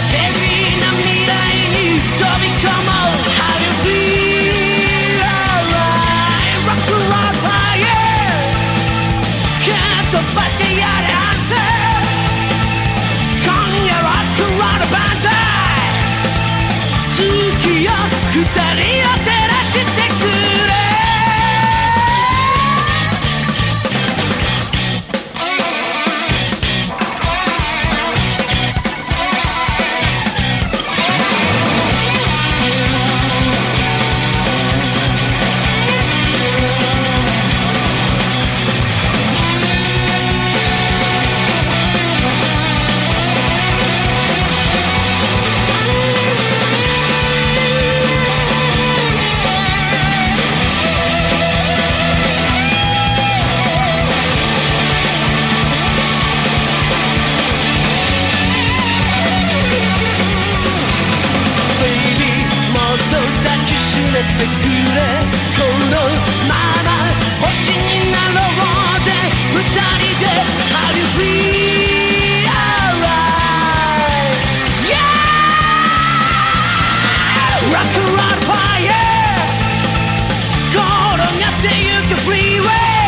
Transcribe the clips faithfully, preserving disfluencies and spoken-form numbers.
ヘビーな未来に飛び込もう How you feel alright Rock and roll fire 蹴っ飛ばしてやれ Answer 今夜 Rock and roll 万歳月よ二人を照らしてくれこのまま星になろうぜ二人で How you feel alright Yeah Rock and roll fire 転がってゆく freeway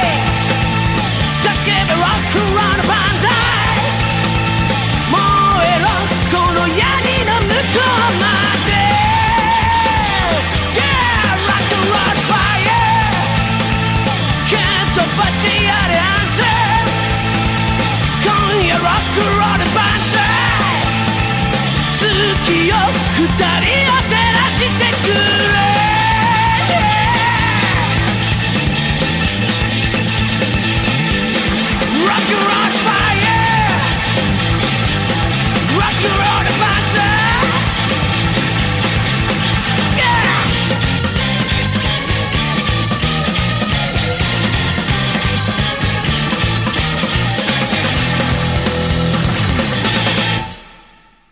叫べ Rock and roll 万歳燃えろこの闇の向こうまで飛ばしてやれ Answer 今夜 Rock and roll 万歳月よ二人を